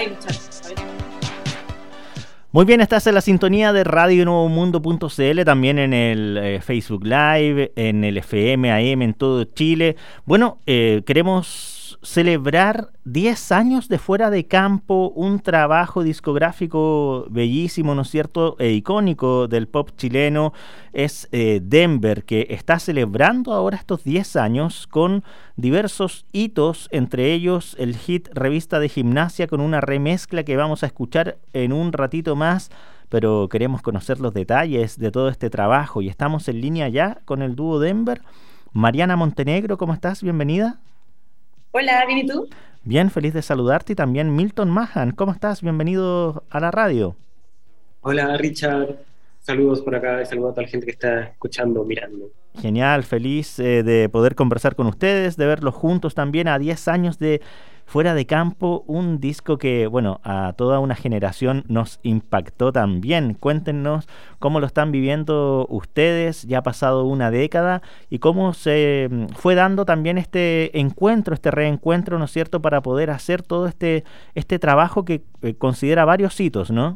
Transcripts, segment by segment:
hay muchas. A ver. Muy bien, estás en la sintonía de radionuevomundo.cl, también en el Facebook Live, en el FM, AM, en todo Chile. Bueno, queremos celebrar 10 años de Fuera de Campo, un trabajo discográfico bellísimo, ¿no es cierto?, icónico del pop chileno. Es Denver, que está celebrando ahora estos 10 años con diversos hitos, entre ellos el hit Revista de Gimnasia, con una remezcla que vamos a escuchar en un ratito más, pero queremos conocer los detalles de todo este trabajo y estamos en línea ya con el dúo Denver. Mariana Montenegro, ¿cómo estás? Bienvenida. Hola, ¿bien y tú? Bien, feliz de saludarte, y también Milton Mahan, ¿cómo estás? Bienvenido a la radio. Hola Richard, saludos por acá y saludos a toda la gente que está escuchando, mirando. Genial, feliz de poder conversar con ustedes, de verlos juntos también a 10 años de Fuera de Campo, un disco que, bueno, a toda una generación nos impactó también. Cuéntenos cómo lo están viviendo ustedes, ya ha pasado una década, y cómo se fue dando también este encuentro, este reencuentro, ¿no es cierto?, para poder hacer todo este trabajo que considera varios hitos, ¿no?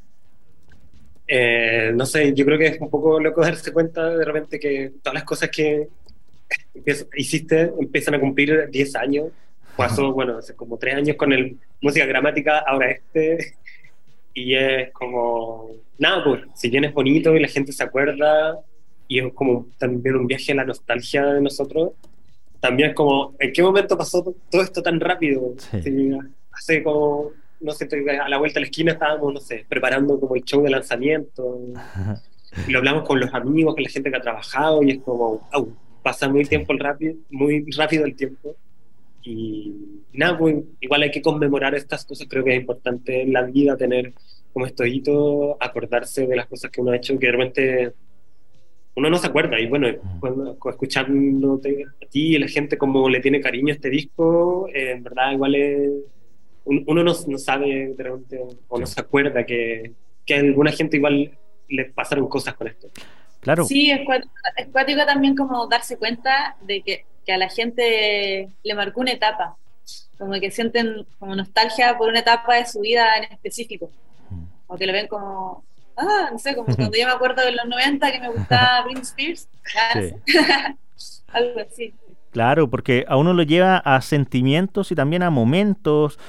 No sé, yo creo que es un poco loco darse cuenta de repente que todas las cosas que hiciste empiezan a cumplir 10 años. Pasó, bueno, hace como 3 años con el música gramática, ahora y es como, nada, pues, si bien es bonito y la gente se acuerda, y es como también un viaje a la nostalgia de nosotros, también es como, ¿en qué momento pasó todo esto tan rápido? Sí. Sí, hace como, no sé, a la vuelta de la esquina estábamos, no sé, preparando como el show de lanzamiento, y lo hablamos con los amigos, con la gente que ha trabajado, y es como, wow, pasa muy rápido el tiempo. Y nada, pues igual hay que conmemorar estas cosas. Creo que es importante en la vida tener como estos hitos, acordarse de las cosas que uno ha hecho, que de repente uno no se acuerda. Y bueno, cuando escuchándote a ti y la gente como le tiene cariño a este disco, en verdad igual uno no sabe de repente, o no se acuerda que a alguna gente igual le pasaron cosas con esto. Claro. Sí, es cuático también como darse cuenta de que a la gente le marcó una etapa, como que sienten como nostalgia por una etapa de su vida en específico, o que lo ven como, no sé, como cuando yo me acuerdo de los 90 que me gustaba Britney Spears, Sí. algo así. Claro, porque a uno lo lleva a sentimientos y también a momentos,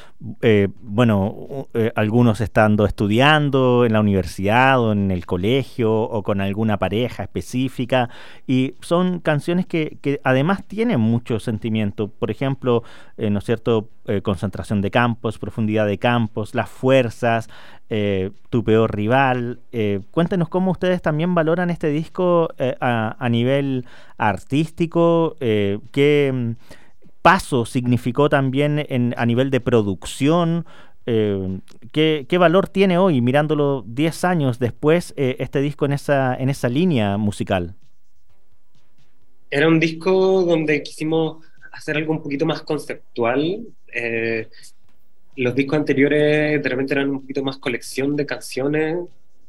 algunos estando estudiando en la universidad o en el colegio o con alguna pareja específica, y son canciones que además tienen mucho sentimiento. Por ejemplo, ¿no es cierto?, Concentración de Campos, Profundidad de Campos, Las Fuerzas, Tu Peor Rival. Cuéntenos cómo ustedes también valoran este disco a nivel artístico, qué paso significó también a nivel de producción, qué valor tiene hoy, mirándolo 10 años después, este disco en esa línea musical. Era un disco donde quisimos hacer algo un poquito más conceptual. Los discos anteriores de repente eran un poquito más colección de canciones,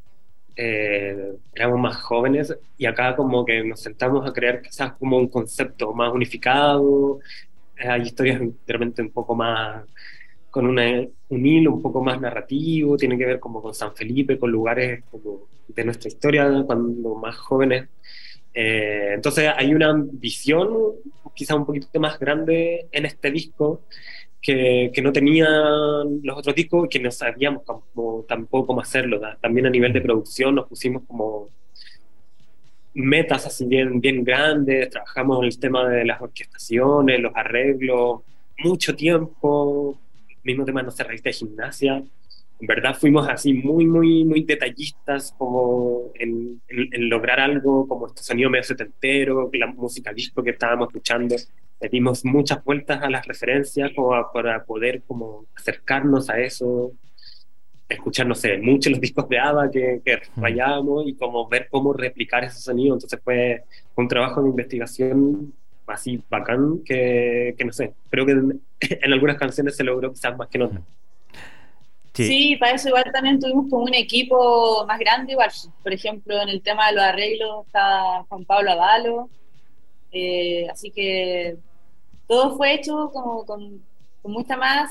éramos más jóvenes, y acá como que nos sentamos a crear quizás como un concepto más unificado. Hay historias de repente un poco más con un hilo un poco más narrativo, tiene que ver como con San Felipe, con lugares como de nuestra historia cuando más jóvenes. Entonces hay una visión quizá un poquito más grande en este disco que no tenían los otros discos, y que no sabíamos como, tampoco cómo hacerlo. También a nivel de producción nos pusimos como metas así bien grandes, trabajamos en el tema de las orquestaciones, los arreglos, mucho tiempo, el mismo tema, no sé, Revista de Gimnasia. En verdad fuimos así muy detallistas como en lograr algo como este sonido medio setentero, la música disco que estábamos escuchando. Le dimos muchas vueltas a las referencias como para poder como acercarnos a eso, escuchar, no sé, mucho los discos de ABBA que rayábamos, y como ver cómo replicar ese sonido. Entonces fue un trabajo de investigación así bacán que no sé, creo que en algunas canciones se logró quizás más que en otras. Sí, para eso igual también tuvimos como un equipo más grande igual. Por ejemplo, en el tema de los arreglos está Juan Pablo Avalo, así que todo fue hecho como con mucha más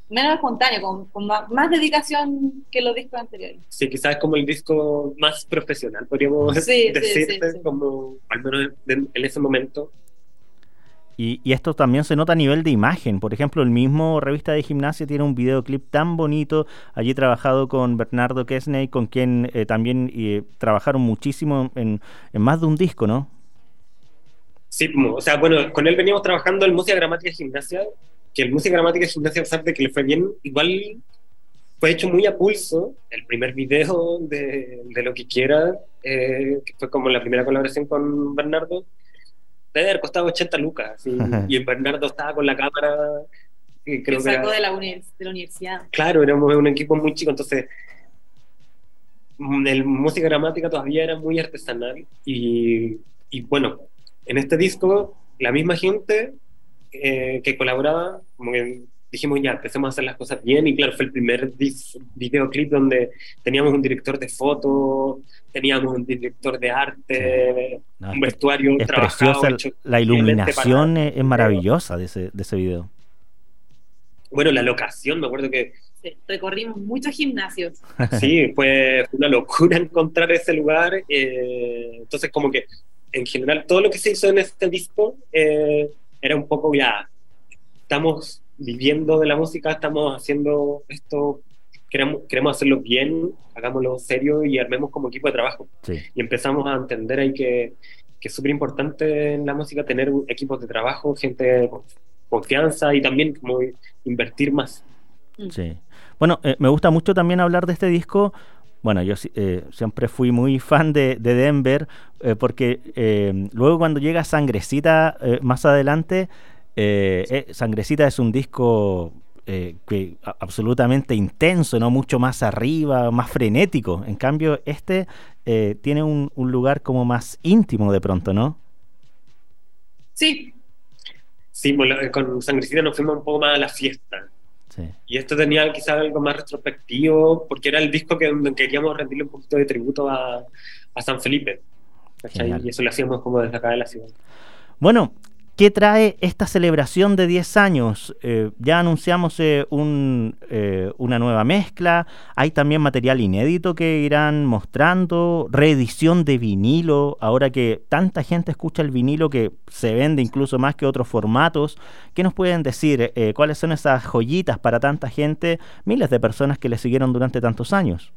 menos espontáneo, con más dedicación que los discos anteriores. Sí, quizás es como el disco más profesional, podríamos Sí, decirte, sí. como al menos en ese momento. Y esto también se nota a nivel de imagen. Por ejemplo, el mismo Revista de Gimnasia tiene un videoclip tan bonito, allí trabajado con Bernardo Kesney, con quien también trabajaron muchísimo en más de un disco, ¿no? Sí, o sea, bueno, con él veníamos trabajando en música gramática y gimnasia, que el música gramática y gimnasia, a pesar de que le fue bien, igual fue hecho muy a pulso. El primer video de Lo que quiera, que fue como la primera colaboración con Bernardo, debe haber costado 80 lucas, y en Bernardo estaba con la cámara, y Que creo que sacó era, de la universidad. claro, éramos un equipo muy chico, entonces el música gramática todavía era muy artesanal, y bueno, en este disco la misma gente que colaboraba, como que dijimos ya, empecemos a hacer las cosas bien, y claro, fue el primer videoclip donde teníamos un director de foto, teníamos un director de Sí. arte, No, un vestuario es trabajado, preciosa, hecho la especialmente para iluminación es el video. maravillosa de ese video. Bueno, la locación, me acuerdo que Sí, recorrimos muchos gimnasios. sí, fue una locura encontrar ese lugar. Entonces, como que en general todo lo que se hizo en este disco era un poco ya, estamos viviendo de la música, estamos haciendo esto, queremos hacerlo bien, hagámoslo serio y armemos como equipo de trabajo. Sí. Y empezamos a entender ahí que es súper importante en la música tener equipos de trabajo, gente de confianza, y también como invertir más. Sí. Bueno, me gusta mucho también hablar de este disco. Bueno, yo siempre fui muy fan de Denver, porque luego cuando llega Sangrecita más adelante, Sangrecita es un disco absolutamente intenso, ¿no? Mucho más arriba, más frenético. En cambio, este tiene un lugar como más íntimo de pronto, ¿no? Sí. Sí, bueno, con Sangrecita nos fuimos un poco más a la fiesta. Sí. Y esto tenía quizás algo más retrospectivo, porque era el disco donde queríamos rendirle un poquito de tributo a San Felipe, ¿cachai? Genial. Y eso lo hacíamos como desde acá de la ciudad. Bueno, ¿qué trae esta celebración de 10 años? Ya anunciamos una nueva mezcla, hay también material inédito que irán mostrando, reedición de vinilo, ahora que tanta gente escucha el vinilo que se vende incluso más que otros formatos. ¿Qué nos pueden decir? ¿Cuáles son esas joyitas para tanta gente, miles de personas que le siguieron durante tantos años?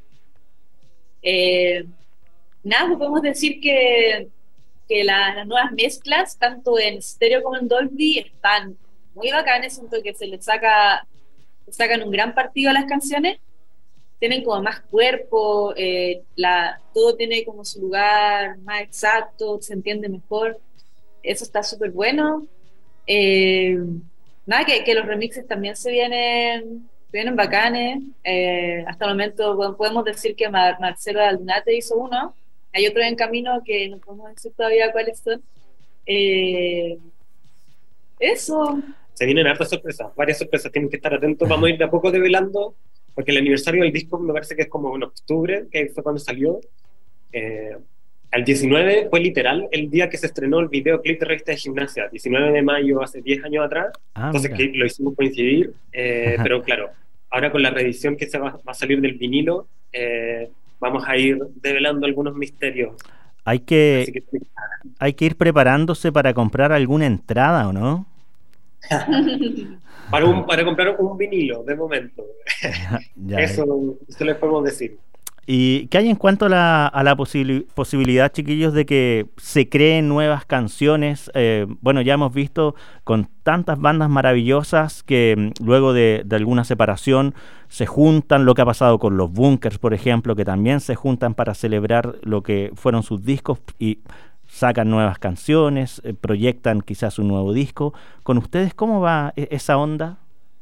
Nada, pues podemos decir que las nuevas mezclas, tanto en estéreo como en Dolby, están muy bacanes, siento que le sacan un gran partido a las canciones, tienen como más cuerpo, todo tiene como su lugar más exacto, se entiende mejor, eso está súper bueno. Eh, Nada, que los remixes también se vienen bacanes. Hasta el momento podemos decir que Marcelo Aldunate hizo uno, hay otros en camino que no podemos decir todavía cuáles son. Eh, Eso. Se vienen hartas sorpresas, varias sorpresas, tienen que estar atentos, vamos a ir de a poco develando, porque el aniversario del disco me parece que es como en octubre, que fue cuando salió. Al 19 fue literal el día que se estrenó el videoclip de Revista de Gimnasia, 19 de mayo, hace 10 años atrás, entonces Mira. que lo hicimos coincidir, pero claro, ahora con la reedición que va a salir del vinilo, vamos a ir develando algunos misterios. Hay Así que, que hay que ir preparándose para comprar alguna entrada, ¿o no? para comprar un vinilo, de momento. Ya. Eso les podemos decir. ¿Y qué hay en cuanto a la posibilidad, chiquillos, de que se creen nuevas canciones? Bueno, ya hemos visto con tantas bandas maravillosas que luego de alguna separación se juntan, lo que ha pasado con los Bunkers, por ejemplo, que también se juntan para celebrar lo que fueron sus discos y sacan nuevas canciones, proyectan quizás un nuevo disco. ¿Con ustedes cómo va esa onda?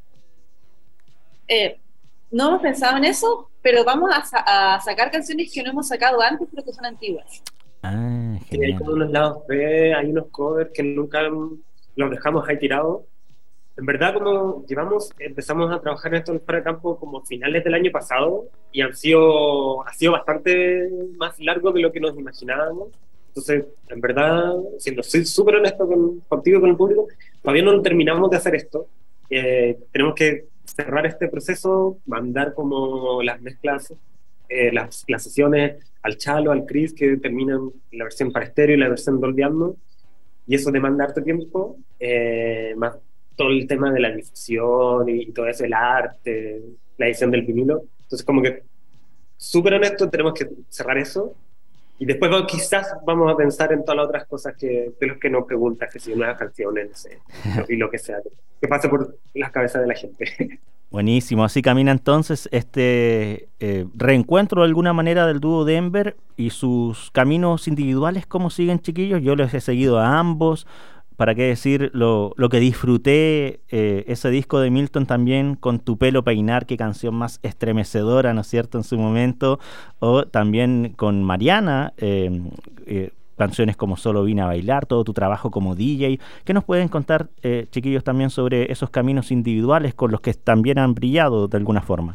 No hemos pensado en eso, pero vamos a sacar canciones que no hemos sacado antes, pero que son antiguas. Ah, Y hay genial. como unos lados B, hay unos covers que nunca los dejamos ahí tirados. En verdad, como empezamos a trabajar en esto en Fuera de Campo como finales del año pasado, y ha sido bastante más largo de lo que nos imaginábamos. Entonces, en verdad, soy súper honesto contigo y con el público, todavía no terminamos de hacer esto. Tenemos que cerrar este proceso, mandar como las mezclas, las sesiones al Chalo, al Chris, que terminan la versión para estéreo y la versión Dolby Atmos, y eso demanda harto tiempo, más todo el tema de la difusión y todo eso, el arte, la edición del vinilo. Entonces, como que, súper honesto, tenemos que cerrar eso. Y después quizás vamos a pensar en todas las otras cosas de los que nos preguntas, que si nuevas canciones, no sé, y lo que sea, que pase por las cabezas de la gente. Buenísimo, así camina entonces este reencuentro de alguna manera del dúo Denver y sus caminos individuales. ¿Cómo siguen, chiquillos? Yo les he seguido a ambos. ¿Para qué decir lo que disfruté ese disco de Milton también con Tu pelo peinar, qué canción más estremecedora, ¿no es cierto?, en su momento, o también con Mariana, canciones como Solo vine a bailar, todo tu trabajo como DJ. ¿Qué nos pueden contar, chiquillos, también sobre esos caminos individuales con los que también han brillado de alguna forma?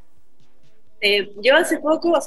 Yo hace poco,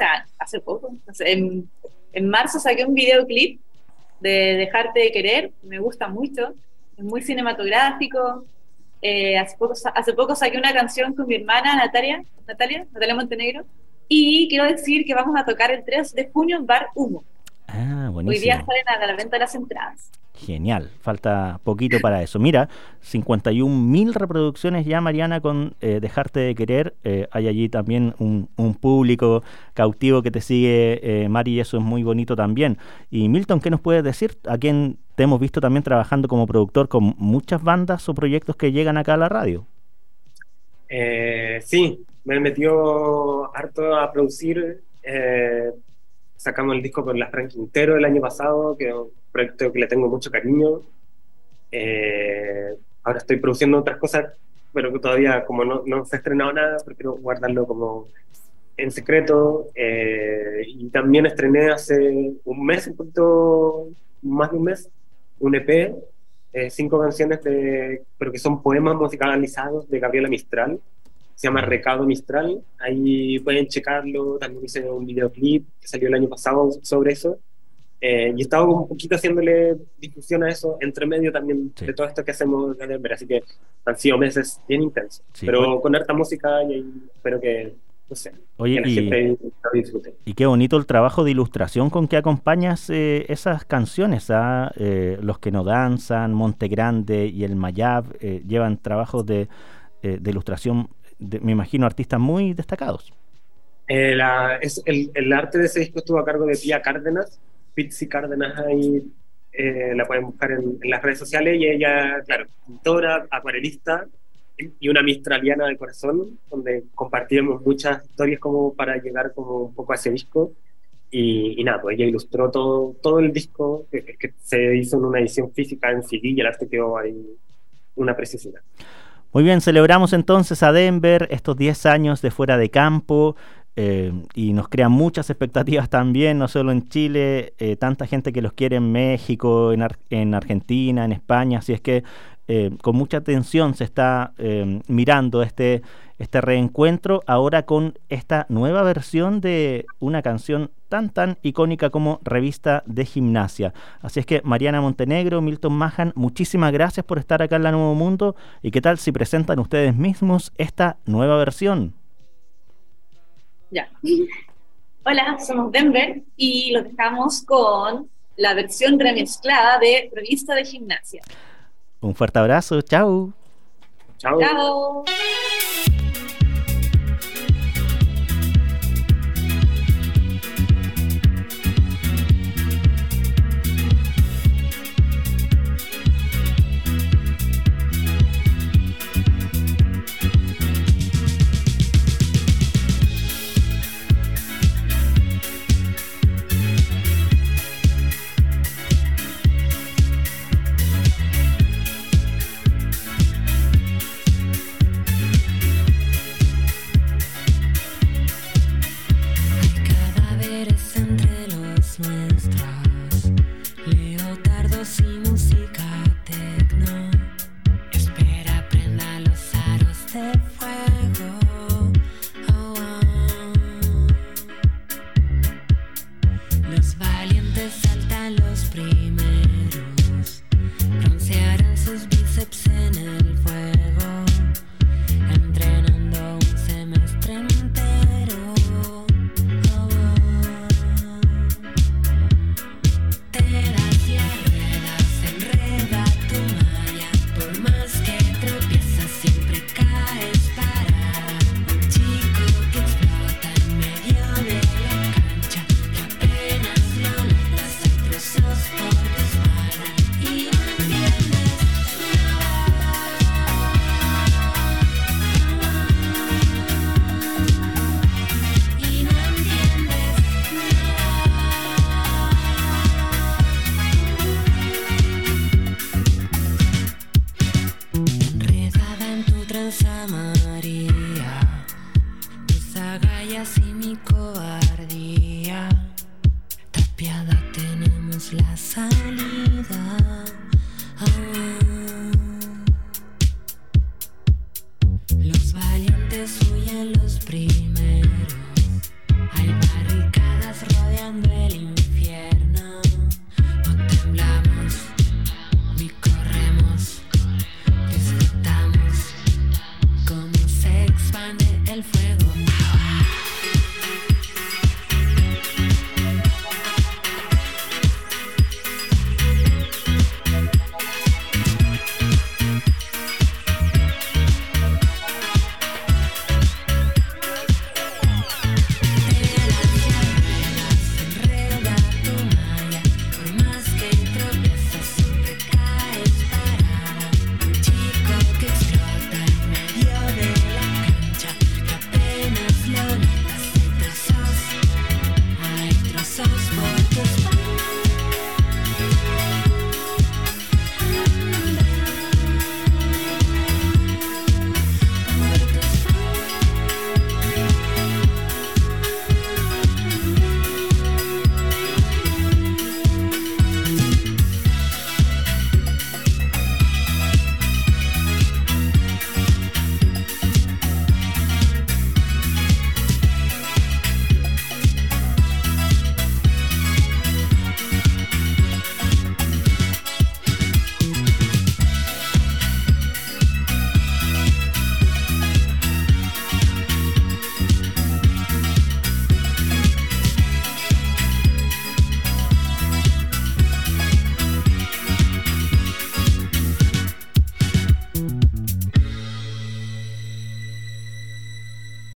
en marzo saqué un videoclip de Dejarte de querer, me gusta mucho, es muy cinematográfico. Hace poco saqué una canción con mi hermana Natalia Montenegro, y quiero decir que vamos a tocar el 3 de junio en Bar Humo. Ah, buenísimo. Hoy día salen a la venta las entradas. Genial, falta poquito para eso. Mira, 51.000 reproducciones ya, Mariana, con Dejarte de querer. Hay allí también un público cautivo que te sigue, Mari, y eso es muy bonito también. Y Milton, ¿qué nos puedes decir? A quien te hemos visto también trabajando como productor con muchas bandas o proyectos que llegan acá a la radio. Sí, me metió harto a producir. Sacamos el disco con la Fran Quintero el año pasado, que es un proyecto que le tengo mucho cariño. Ahora estoy produciendo otras cosas, pero que todavía, como no se ha estrenado nada, prefiero guardarlo como en secreto. Y también estrené hace un mes, un poquito más de un mes, un EP, 5 canciones, pero que son poemas musicalizados de Gabriela Mistral. Se llama Recado Mistral, ahí pueden checarlo. También hice un videoclip que salió el año pasado sobre eso, y he estado un poquito haciéndole difusión a eso, entre medio también de todo esto que hacemos de Denver, así que han sido meses bien intensos, pero con harta música, y espero que, no sé, oye, que la gente lo disfrute. Y qué bonito el trabajo de ilustración con que acompañas esas canciones, Los que no danzan, Monte Grande y El Mayab, llevan trabajos de ilustración, me imagino, artistas muy destacados. El arte de ese disco estuvo a cargo de Pia Cárdenas, Pizzi Cárdenas, ahí la pueden buscar en las redes sociales, y ella, claro, pintora, acuarelista y una mistraliana de corazón, donde compartíamos muchas historias como para llegar como un poco a ese disco, y nada, pues ella ilustró todo el disco, que se hizo en una edición física en CD, y el arte quedó ahí una preciosidad. Muy bien, celebramos entonces a Denver estos 10 años de Fuera de Campo, y nos crean muchas expectativas también, no solo en Chile, tanta gente que los quiere en México, en Argentina, en España, así es que con mucha atención se está mirando este reencuentro ahora con esta nueva versión de una canción tan icónica como Revista de Gimnasia. Así es que Mariana Montenegro, Milton Mahan, muchísimas gracias por estar acá en La Nuevo Mundo, y qué tal si presentan ustedes mismos esta nueva versión. Ya. Hola, somos Denver y los dejamos con la versión remezclada de Revista de Gimnasia. Un fuerte abrazo, chao. Chao. Chao. Leotardos y música.